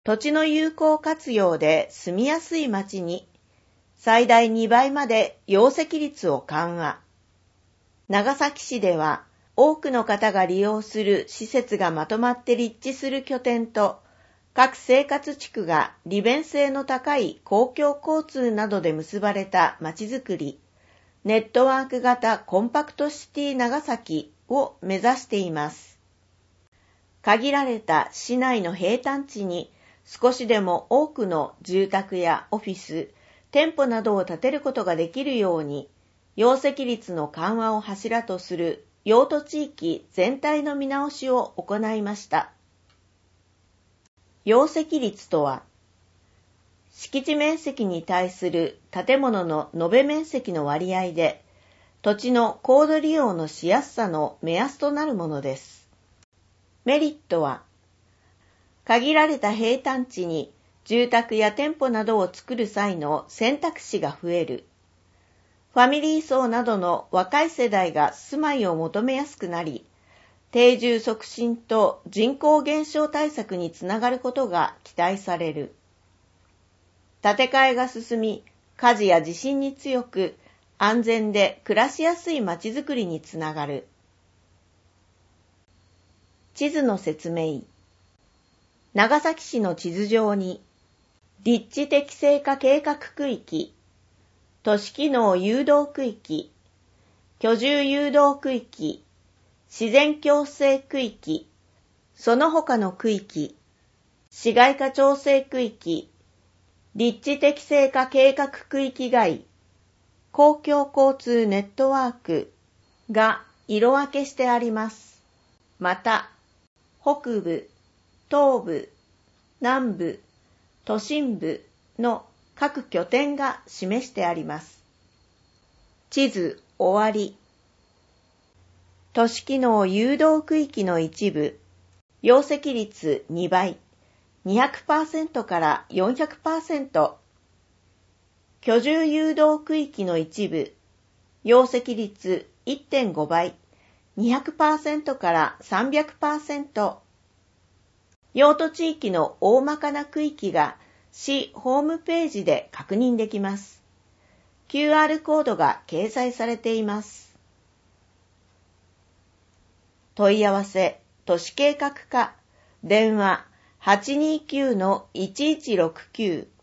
土地の有効活用で住みやすい町に最大2倍まで容積率を緩和。長崎市では多くの方が利用する施設がまとまって立地する拠点と各生活地区が利便性の高い公共交通などで結ばれた町づくり、ネットワーク型コンパクトシティ長崎を目指しています。限られた市内の平坦地に少しでも多くの住宅やオフィス、店舗などを建てることができるように、容積率の緩和を柱とする用途地域全体の見直しを行いました。容積率とは、敷地面積に対する建物の延べ面積の割合で、土地の高度利用のしやすさの目安となるものです。メリットは、限られた平坦地に住宅や店舗などを作る際の選択肢が増える。ファミリー層などの若い世代が住まいを求めやすくなり、定住促進と人口減少対策につながることが期待される。建て替えが進み、火事や地震に強く、安全で暮らしやすいまちづくりにつながる。地図の説明。長崎市の地図上に、立地適正化計画区域、都市機能誘導区域、居住誘導区域、自然共生区域、その他の区域、市街化調整区域、立地適正化計画区域外、公共交通ネットワークが色分けしてあります。また、北部、東部、南部、都心部の各拠点が示してあります。地図終わり。都市機能誘導区域の一部、容積率2倍、200% から 400%。居住誘導区域の一部、容積率 1.5 倍、200% から 300%。用途地域の大まかな区域が市ホームページで確認できます。QR コードが掲載されています。問い合わせ、都市計画課、電話 829-1169